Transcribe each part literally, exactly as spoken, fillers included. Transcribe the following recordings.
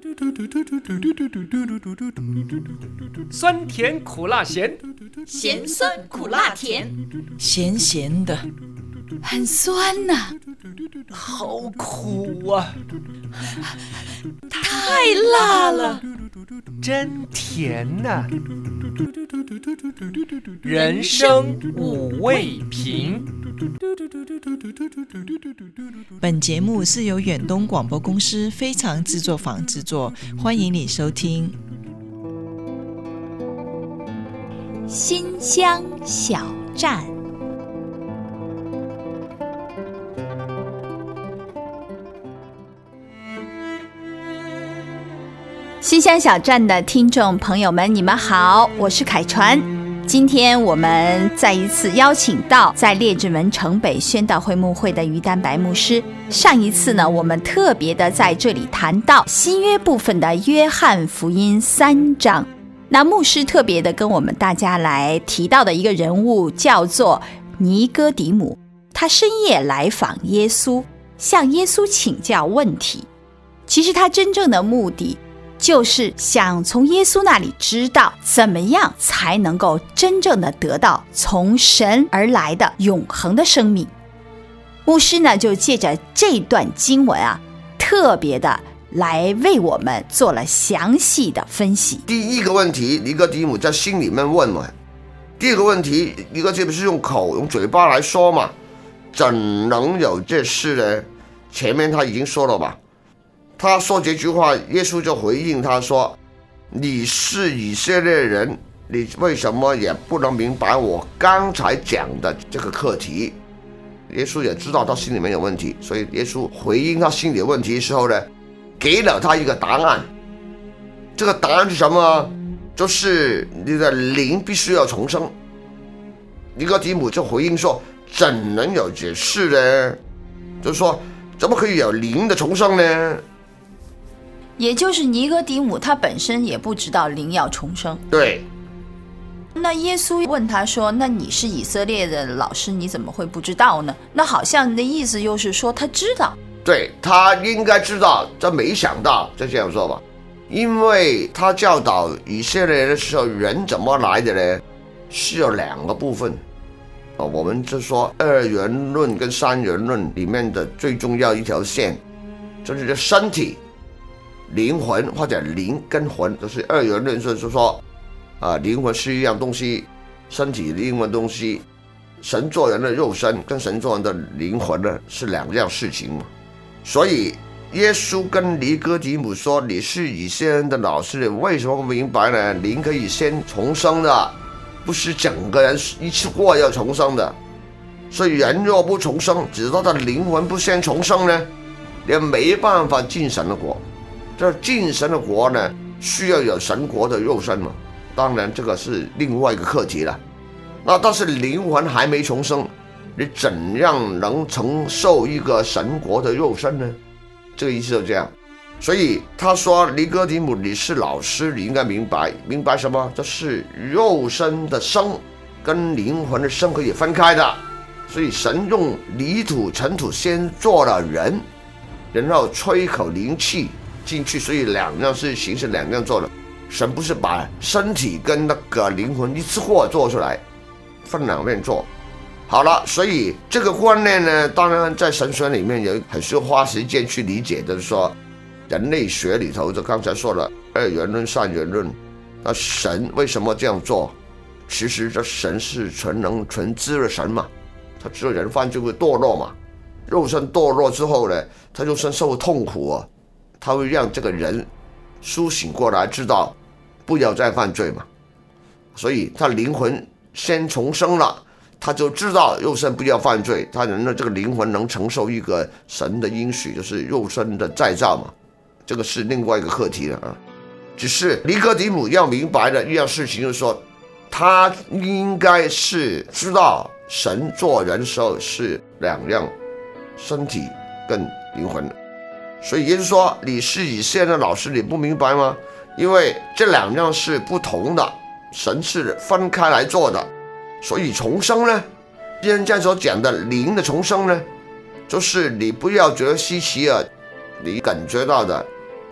酸甜苦辣咸， 咸酸苦辣甜， 咸咸的， 很酸呐、啊， 好苦啊， 太辣了， 真甜呐、啊。人生五味瓶。 本节目是由远东广播公司非常制作坊制作，欢迎你收听。 新乡小站，新乡小站的听众朋友们，你们好，我是凯传。今天我们再一次邀请到在列治文城北宣道会牧会的于丹白牧师。上一次呢，我们特别的在这里谈到新约部分的约翰福音三章。那牧师特别的跟我们大家来提到的一个人物叫做尼哥底母，他深夜来访耶稣，向耶稣请教问题。其实他真正的目的就是想从耶稣那里知道怎么样才能够真正的得到从神而来的永恒的生命。牧师呢就借着这段经文啊，特别的来为我们做了详细的分析。 第一个问题，尼哥底母在心里面问嘛；第二个问题，尼哥底母是用口用嘴巴来说嘛，怎能有这事呢？前面他已经说了嘛。他说这句话，耶稣就回应他说：“你是以色列人，你为什么也不能明白我刚才讲的这个课题？”耶稣也知道他心里面有问题，所以耶稣回应他心里的问题的时候呢，给了他一个答案。这个答案是什么？就是你的灵必须要重生。尼哥底母就回应说：“怎能有这事呢？”就是说，怎么可以有灵的重生呢？ 也就是尼哥底母他本身也不知道灵要重生。 对。 那耶稣问他说：“那你是以色列的老师，你怎么会不知道呢？”那好像的意思又是说他知道。 对，他应该知道，这没想到，就这样说吧。因为他教导以色列人的时候，人怎么来的呢？是有两个部分。我们就说二元论跟三元论里面的最重要一条线，就是身体、灵魂或者灵跟魂，就是二元论，就是说，啊，灵魂是一样东西，身体另一样东西，神做人的肉身跟神做人的灵魂呢是两样事情嘛。所以耶稣跟尼哥底母说：“你是以色列人的老师，为什么不明白呢？灵可以先重生的。”不是整个人一次过要重生的，所以人若不重生，只说他的灵魂不先重生呢，也没办法进神的国。这进神的国呢，需要有神国的肉身嘛。当然，这个是另外一个课题了。那但是灵魂还没重生，你怎样能承受一个神国的肉身呢？这个意思就这样。所以他说：“尼哥底母，你是老师，你应该明白，明白什么？这是肉身的生跟灵魂的生可以分开的。所以神用泥土、尘土先做了人，然后吹一口灵气进去，所以两样事情是两样做的。神不是把身体跟那个灵魂一次过做出来，分两面做。好了，所以这个观念呢，当然在神学里面有很需要花时间去理解的，就是说。”人类学里头就刚才说了二元论、三元论，那神为什么这样做？其实这神是全能全知的神嘛，他知道人犯罪会堕落嘛，肉身堕落之后呢，他肉身受痛苦啊，他会让这个人苏醒过来，知道不要再犯罪嘛，所以他灵魂先重生了，他就知道肉身不要犯罪，他人的这个灵魂能承受一个神的应许，就是肉身的再造嘛。这个是另外一个课题了啊，只是尼哥底母要明白的一样事情，就是说，他应该是知道神做人的时候是两样，身体跟灵魂的。所以耶稣说：“你是以色列的老师，你不明白吗？因为这两样是不同的，神是分开来做的。所以重生呢，现在所讲的灵的重生呢，就是你不要觉得稀奇啊，你感觉到的。”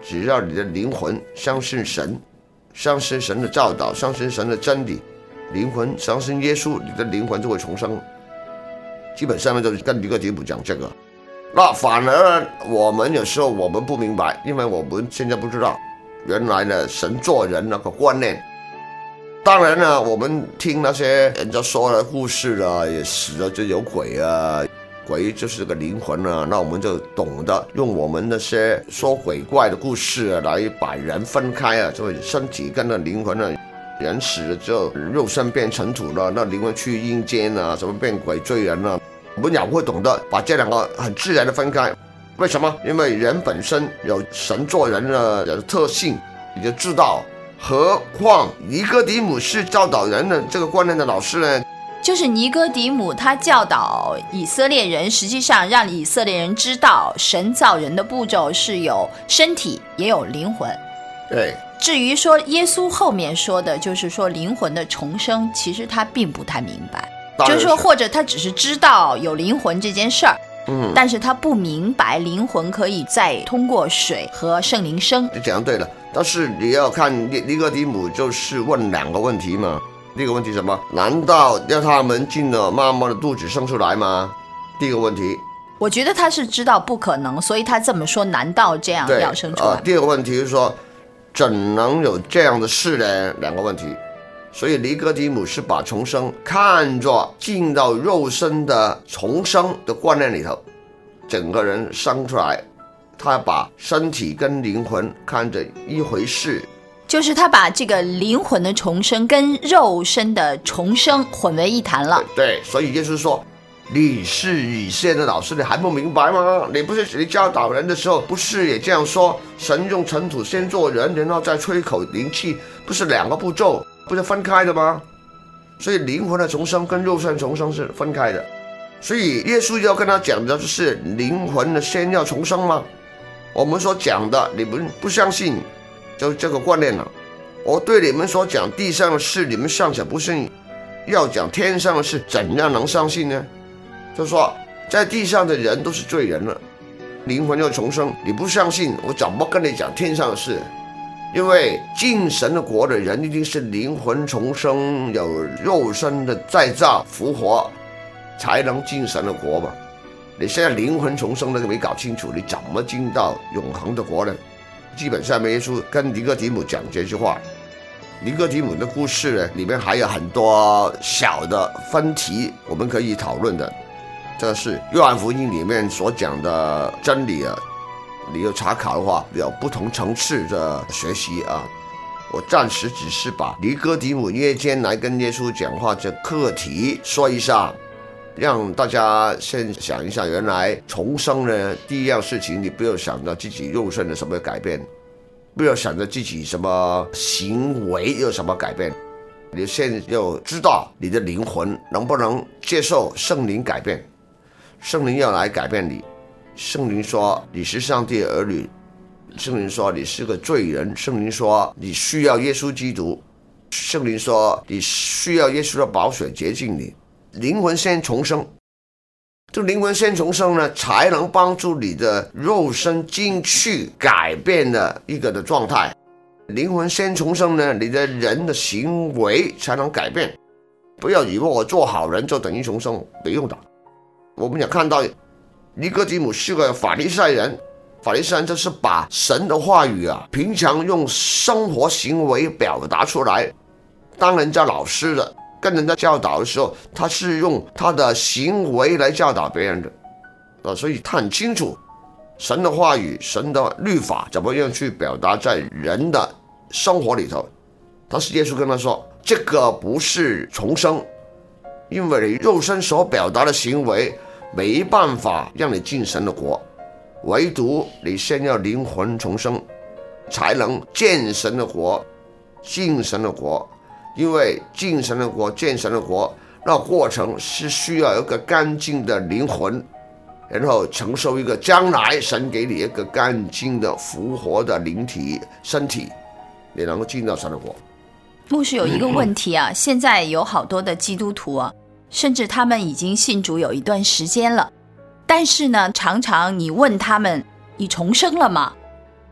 只要你的灵魂相信神，相信神的教导，相信神的真理，灵魂相信耶稣，你的灵魂就会重生。基本上呢，就是跟尼哥底母讲这个。那反而我们有时候我们不明白，因为我们现在不知道原来呢神做人那个观念。当然呢，我们听那些人家说的故事啊，也死了就有鬼啊，鬼就是个灵魂啊，那我们就懂得用我们那些说鬼怪的故事啊，来把人分开啊，就身体跟那灵魂啊，人死了之后肉身变尘土了，那灵魂去阴间啊，什么变鬼追人啊，我们也会懂得把这两个很自然的分开。为什么？因为人本身有神做人的特性，你就知道。何况尼哥底母是教导人的这个观念的老师呢？ 就是尼哥底母他教导以色列人，实际上让以色列人知道神造人的步骤是有身体也有灵魂。 对。 至于说耶稣后面说的就是说灵魂的重生，其实他并不太明白，就是说或者他只是知道有灵魂这件事儿，嗯，但是他不明白灵魂可以再通过水和圣灵生。 你讲对了，但是你要看尼哥底母就是问两个问题嘛。第一个问题什么？难道要他们进了妈妈的肚子生出来吗？第一个问题， 我觉得他是知道不可能，所以他这么说，难道这样要生出来、呃、 第二个问题是说怎能有这样的事呢？两个问题。所以尼哥底母是把重生看作进到肉身的重生的观念里头，整个人生出来，他把身体跟灵魂看着一回事， 就是他把这个灵魂的重生跟肉身的重生混为一谈了。 对，所以耶稣说你是以色列的老师，你还不明白吗？你不是你教导人的时候不是也这样说，神用尘土先做人，然后再吹口灵气，不是两个步骤，不是分开的吗？所以灵魂的重生跟肉身的重生是分开的。所以耶稣要跟他讲的就是灵魂的先要重生吗？我们所讲的你们不相信，就这个观念了。我对你们所讲地上的事，你们尚且不信，要讲天上的事，怎样能相信呢？就是说在地上的人都是罪人了，灵魂要重生，你不相信，我怎么跟你讲天上的事？因为进神的国的人一定是灵魂重生，有肉身的再造复活，才能进神的国嘛。你现在灵魂重生都没搞清楚，你怎么进到永恒的国呢？基本上耶稣跟尼哥底母讲这句话。尼哥底母的故事呢，里面还有很多小的分题我们可以讨论的。这是约翰福音里面所讲的真理啊，你有查考的话有不同层次的学习啊。我暂时只是把尼哥底母夜间来跟耶稣讲话这课题说一下，让大家先想一下，原来重生呢，第一样事情你不要想到自己肉身的什么改变，不要想着自己什么行为有什么改变，你先要知道你的灵魂能不能接受圣灵改变。圣灵要来改变你，圣灵说你是上帝的儿女，圣灵说你是个罪人，圣灵说你需要耶稣基督，圣灵说你需要耶稣的宝血洁净你。灵魂先重生，这灵魂先重生呢，才能帮助你的肉身进去改变的一个的状态。灵魂先重生呢，你的人的行为才能改变。不要以为我做好人就等于重生，没用的。我们也看到尼哥底母是个法利赛人，法利赛人就是把神的话语啊，平常用生活行为表达出来。当人家老师的跟人家教导的时候，他是用他的行为来教导别人的、啊、所以他很清楚神的话语，神的律法怎么样去表达在人的生活里头。但是耶稣跟他说，这个不是重生，因为你肉身所表达的行为没办法让你进神的国，唯独你先要灵魂重生，才能见神的国，进神的国。因为进神的国，见神的国，那过程是需要一个干净的灵魂，然后承受一个将来神给你一个干净的复活的灵体身体，你能够进到神的国。 牧师有一个问题啊，现在有好多的基督徒啊，甚至他们已经信主有一段时间了，但是呢，常常你问他们你重生了吗？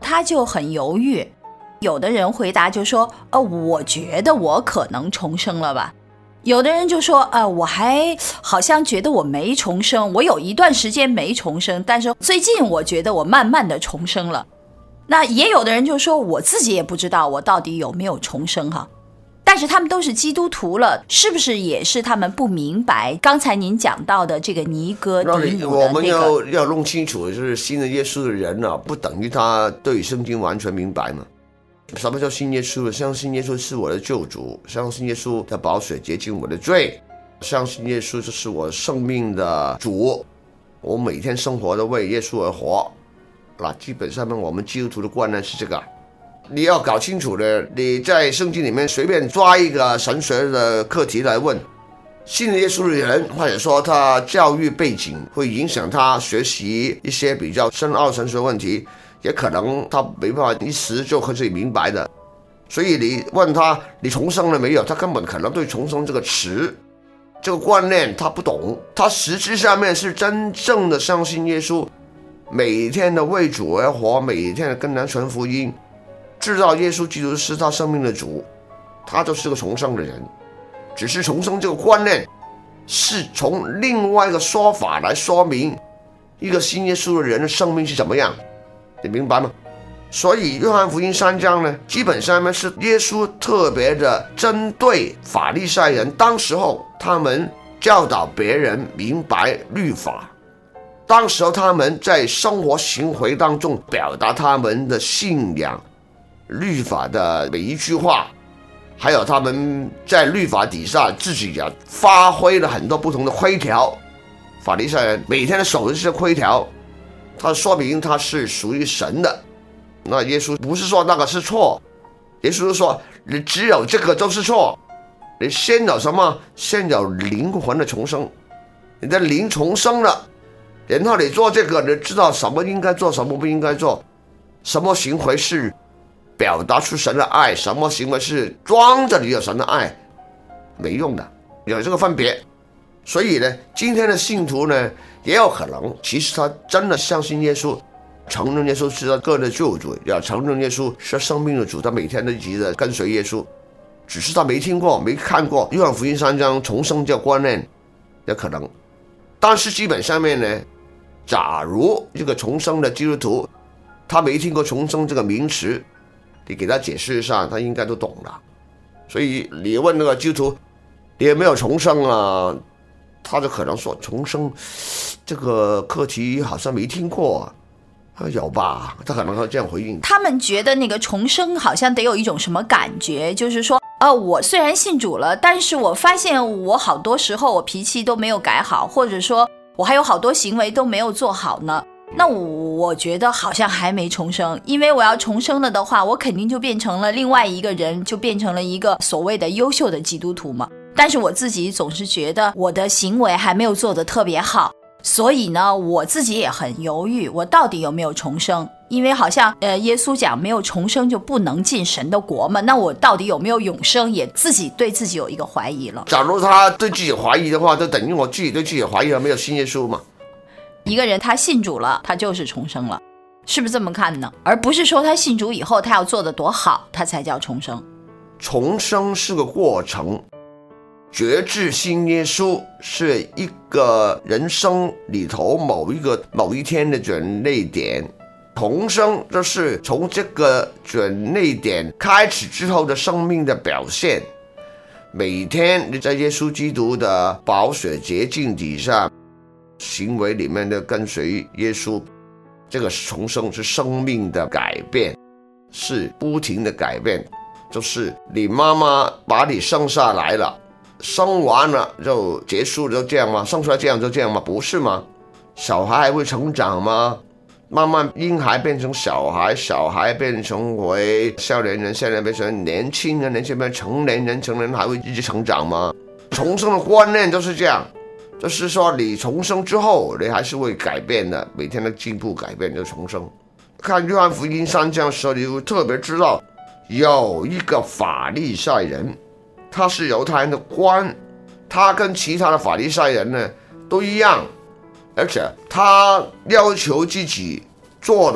他就很犹豫。有的人回答就说，呃，我觉得我可能重生了吧。有的人就说，呃，我还好像觉得我没重生，我有一段时间没重生，但是最近我觉得我慢慢的重生了。那也有的人就说，我自己也不知道我到底有没有重生哈。但是他们都是基督徒了，是不是也是他们不明白刚才您讲到的这个尼哥底母的那个？ 我们要要弄清楚，就是信了耶稣的人啊，不等于他对圣经完全明白嘛。什么叫信耶稣？相信耶稣是我的救主，相信耶稣的宝血洁净我的罪，相信耶稣就是我生命的主，我每天生活都为耶稣而活。那基本上我们基督徒的观念是这个。你要搞清楚的，你在圣经里面随便抓一个神学的课题来问，信耶稣的人，或者说他教育背景会影响他学习一些比较深奥神学问题，也可能他没办法一时就可以明白的。所以你问他你重生了没有，他根本可能对重生这个词这个观念他不懂，他实质上面是真正的相信耶稣，每天的为主而活，每天的跟人传福音，知道耶稣基督是他生命的主，他就是个重生的人。只是重生这个观念是从另外一个说法来说明一个信耶稣的人的生命是怎么样，你明白吗？所以约翰福音三章呢，基本上呢是耶稣特别的针对法利赛人，当时候他们教导别人明白律法，当时候他们在生活行为当中表达他们的信仰，律法的每一句话，还有他们在律法底下自己也发挥了很多不同的规条。法利赛人每天守的这些规条，他说明他是属于神的。那耶稣不是说那个是错，耶稣说你只有这个就是错，你先有什么？先有灵魂的重生，你的灵重生了，然后你做这个，你知道什么应该做，什么不应该做，什么行为是表达出神的爱，什么行为是装着你有神的爱，没用的，有这个分别。所以呢，今天的信徒呢，也有可能其实他真的相信耶稣，承认耶稣是他个人的救主，要承认耶稣是生命的主，他每天都一直的跟随耶稣，只是他没听过没看过约翰福音三章重生这个观念，也可能。但是基本上面呢，假如这个重生的基督徒他没听过重生这个名词，你给他解释一下，他应该都懂了。所以你问那个基督徒你有没有重生啊，他就可能说重生这个课题好像没听过，有吧，他可能会这样回应。 他们觉得那个重生好像得有一种什么感觉，就是说呃，我虽然信主了，但是我发现我好多时候我脾气都没有改好，或者说我还有好多行为都没有做好呢，那我觉得好像还没重生。因为我要重生了的话，我肯定就变成了另外一个人，就变成了一个所谓的优秀的基督徒嘛。但是我自己总是觉得我的行为还没有做得特别好，所以呢我自己也很犹豫，我到底有没有重生。因为好像呃，耶稣讲没有重生就不能进神的国嘛，那我到底有没有永生，也自己对自己有一个怀疑了。 假如他对自己怀疑的话，就等于我自己对自己怀疑了，没有信耶稣嘛。 一个人他信主了，他就是重生了，是不是这么看呢？而不是说他信主以后他要做得多好他才叫重生。 重生是个过程，决志信耶稣是一个人生里头某一个某一天的转捩点，重生就是从这个转捩点开始之后的生命的表现。每天你在耶稣基督的宝血洁净底下，行为里面的跟随耶稣，这个重生是生命的改变，是不停的改变。就是你妈妈把你生下来了，生完了就结束就这样吗？生出来这样就这样吗？不是吗？小孩还会成长吗？慢慢婴孩变成小孩，小孩变成为少年人，少年变成年轻人，年轻人变成成年人，成年人还会一直成长吗？重生的观念就是这样，就是说你重生之后你还是会改变的，每天的进步改变就重生。看约翰福音三章的时候，你会特别知道有一个法利赛人，他是犹太人的官，他跟其他的法利赛人呢都一样，而且他要求自己做的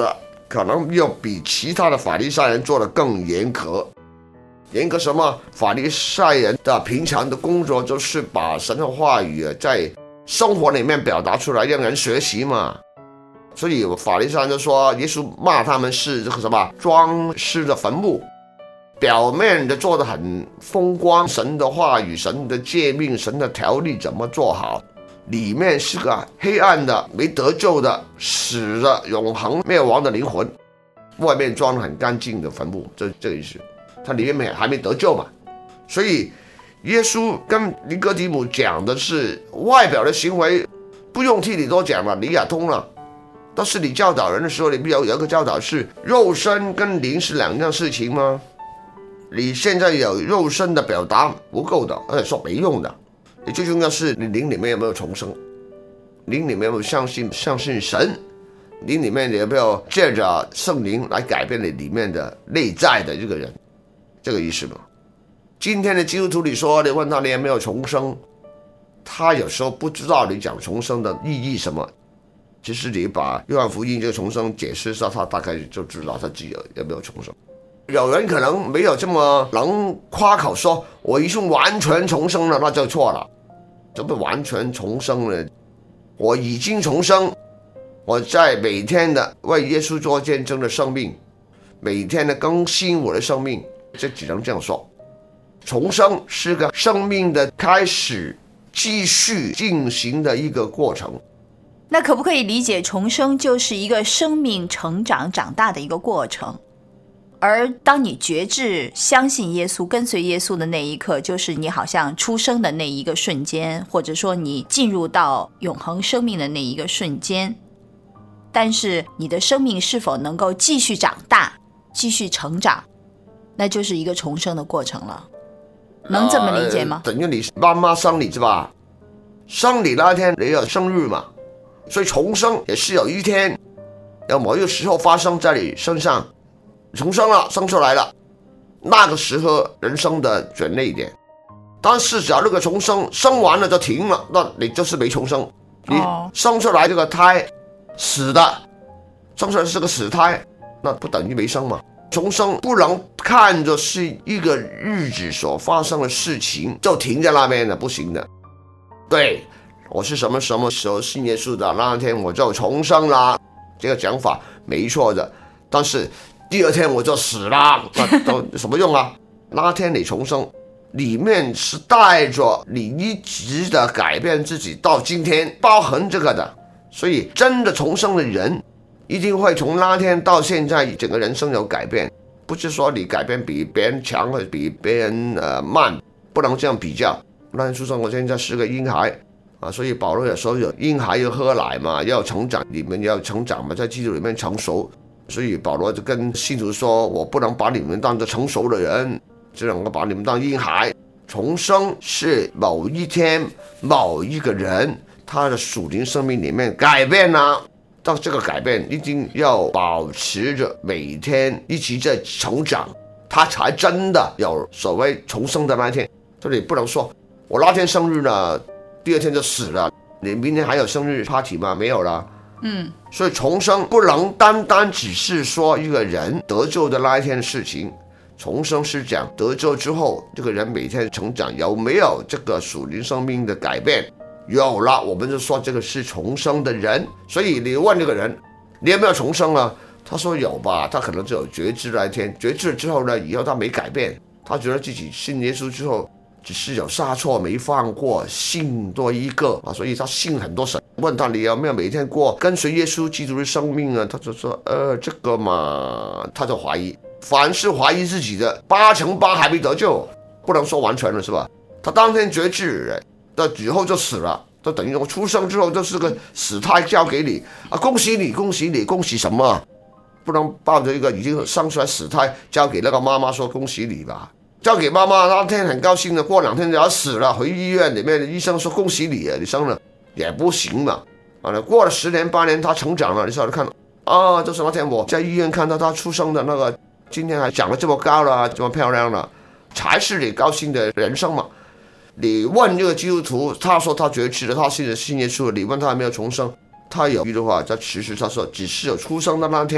可能又比其他的法利赛人做得更严格。严格什么？法利赛人的平常的工作就是把神的话语在生活里面表达出来，让人学习嘛。所以法利赛人就说，耶稣骂他们是这个什么装饰的坟墓，表面的做得很风光，神的话语、神的诫命、神的条例怎么做好，里面是个黑暗的、没得救的、死的、永恒灭亡的灵魂，外面装得很干净的坟墓，这这个意思。他里面还没得救嘛，所以耶稣跟尼哥底母讲的是外表的行为，不用替你多讲了，你也通了。但是你教导人的时候，你必有有一个教导是肉身跟灵是两样事情吗？你现在有肉身的表达不够的，而且说没用的。你最重要是你灵里面有没有重生，灵里面有没有相信相信神，灵里面有没有借着圣灵来改变你里面的内在的这个人，这个意思吗？今天的基督徒你说你问他你有没有重生，他有时候不知道你讲重生的意义什么。其实你把约翰福音这个重生解释一下，他大概就知道他自己有有没有重生。有人可能没有这么能夸口说我已经完全重生了，那就错了。怎么完全重生了？我已经重生，我在每天的为耶稣做见证的生命，每天的更新我的生命，这只能这样说。重生是个生命的开始，继续进行的一个过程。 那可不可以理解重生就是一个生命成长长大的一个过程，而当你觉志相信耶稣跟随耶稣的那一刻，就是你好像出生的那一个瞬间，或者说你进入到永恒生命的那一个瞬间。但是你的生命是否能够继续长大继续成长，那就是一个重生的过程了。能这么理解吗？ 呃、等于你妈妈生你是吧？生你那天你有生日嘛，所以重生也是有一天有某一个时候发生在你身上，重生了，生出来了，那个时候人生的转捩点。但是只要那个重生生完了就停了，那你就是没重生。你生出来这个胎死的，生出来是个死胎，那不等于没生嘛。重生不能看着是一个日子所发生的事情就停在那边的，不行的。对，我是什么什么时候信耶稣的，那天我就重生了，这个讲法没错的。但是第二天我就死了，那都什么用啊？那天你重生里面是带着你一直的改变自己，到今天包含这个的。所以真的重生的人一定会从那天到现在整个人生有改变，不是说你改变比别人强或者比别人呃慢，不能这样比较。那天出生我现在是个婴孩啊，所以保罗也说有婴孩要喝奶嘛，要成长，你们要成长嘛，在基督里面成熟。所以保罗就跟信徒说，我不能把你们当作成熟的人，只能够把你们当婴孩。重生是某一天某一个人他的属灵生命里面改变了，但这个改变一定要保持着每天一直在成长，他才真的有所谓重生的那一天。所以你不能说我那天生日呢，第二天就死了，你明天还有生日 party 吗？没有了。 嗯， 所以重生不能单单只是说一个人得救的那一天的事情，重生是讲得救之后这个人每天成长有没有这个属灵生命的改变，有了我们就说这个是重生的人。所以你问这个人你有没有重生啊？他说有吧，他可能就有觉知那一天，觉知了之后呢，以后他没改变，他觉得自己信耶稣之后只是有杀错没犯过，信多一个啊，所以他信很多神。问他你有没有每天过跟随耶稣基督的生命啊？他就说呃这个嘛，他就怀疑。凡是怀疑自己的八成八还没得救，不能说完全了是吧？他当天觉知到以后就死了，就等于我出生之后就是个死胎交给你啊，恭喜你恭喜你恭喜什么？不能抱着一个已经生出来死胎交给那个妈妈说恭喜你吧，交给妈妈那天很高兴的，过两天就要死了，回医院里面的医生说恭喜你你生了也不行嘛。啊，过了十年八年他成长了，你稍微看啊，就是那天我在医院看到他出生的那个，今天还长得这么高了，这么漂亮了，才是你高兴的人生嘛。你问这个基督徒，他说他觉知了，他信耶稣，你问他有没有重生，他有一句话在持续，他说只是有出生的那天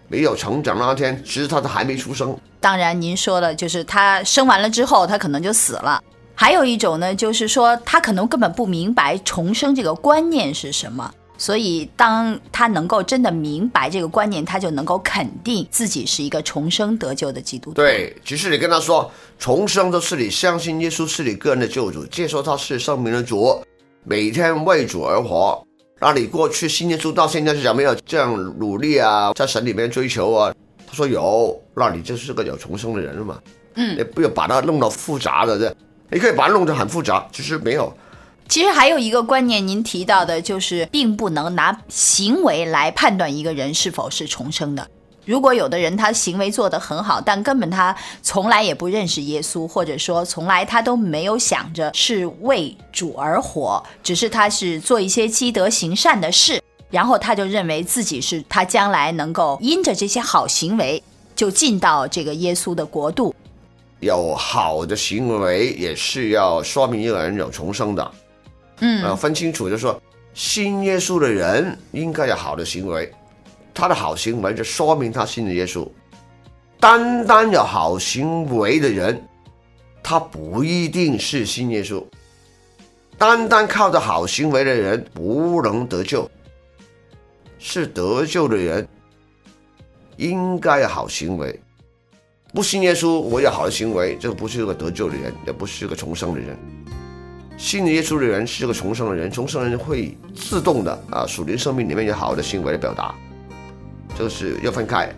没有成长那天，其实他都还没出生。 当然您说了，就是他生完了之后他可能就死了。还有一种呢，就是说他可能根本不明白重生这个观念是什么，所以当他能够真的明白这个观念，他就能够肯定自己是一个重生得救的基督徒。 对，其实你跟他说重生都是你相信耶稣是你个人的救主，接受他是生命的主，每天为主而活。那你过去信耶稣到现在是有没有这样努力啊，在神里面追求啊？他说有，那你就是个有重生的人了嘛。嗯，你不要把它弄到复杂的，你可以把它弄得很复杂，其实没有。 其实还有一个观念您提到的，就是并不能拿行为来判断一个人是否是重生的。如果有的人他行为做得很好，但根本他从来也不认识耶稣，或者说从来他都没有想着是为主而活，只是他是做一些积德行善的事，然后他就认为自己是他将来能够因着这些好行为就进到这个耶稣的国度。 有好的行为也是要说明一个人有重生的。嗯，呃，分清楚，就是说信耶稣的人应该有好的行为，他的好行为就说明他信了耶稣。单单有好行为的人，他不一定是信耶稣。单单靠着好行为的人不能得救，是得救的人应该有好行为。不信耶稣，我有好的行为，这个不是个得救的人，也不是个重生的人。信耶稣的人是个重生的人，重生的人会自动的啊，属灵生命里面有好的行为的表达，这个是要分开。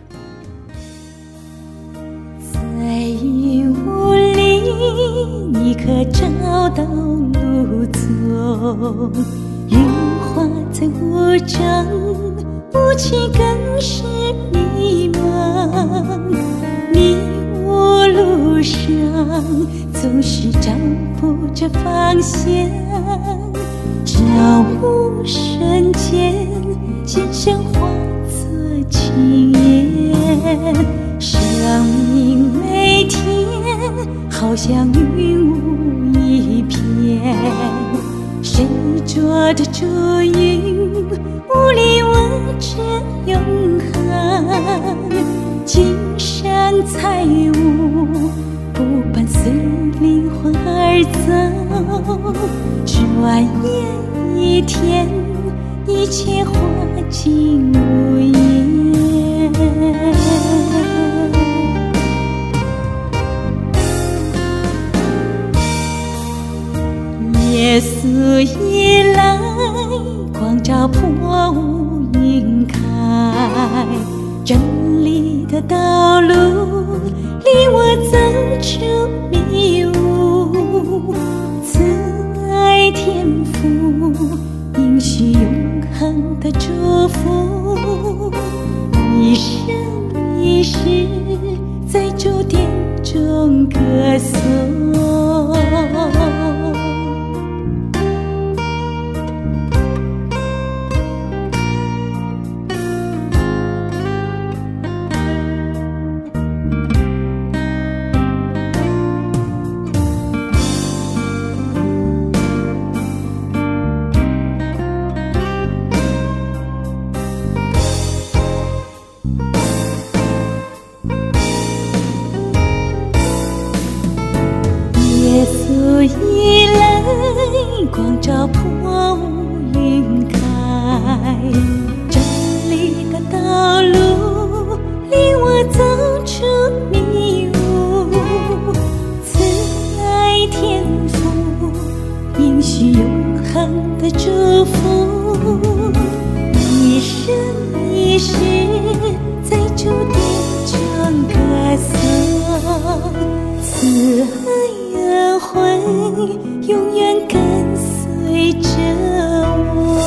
在云雾里，你可找到路走？云化在雾中，雾气更是迷茫。迷雾路上，总是找不着方向。朝暮瞬间，心声化作轻言。生命每天好像云雾一片，谁捉着竹云，雾里望着永恒。金山彩雾不伴随灵魂而走，转眼一天，一切化尽无言。耶稣一来，光照破雾云开，真理的道路令我走出迷雾，慈爱天父应许永恒的祝福，一生一世在主殿中歌颂。耶稣一来，光照破雾云开，真理的道路令我走出迷雾，慈爱天父应许永恒的祝福，一生一世在主殿中歌颂，慈爱恩惠永远跟随着我。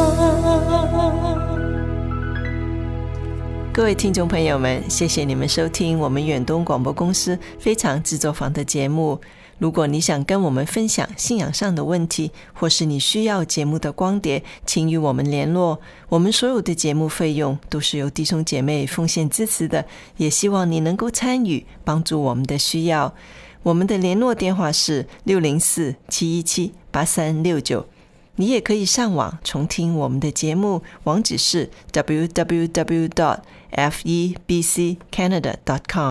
各位听众朋友们，谢谢你们收听我们远东广播公司非常制作坊的节目。如果你想跟我们分享信仰上的问题，或是你需要节目的光碟，请与我们联络。我们所有的节目费用都是由弟兄姐妹奉献支持的，也希望你能够参与，帮助我们的需要。我们的联络电话是六零四七一七八三六九你也可以上网重听我们的节目，网址是 double u double u double u dot f e b c canada dot com。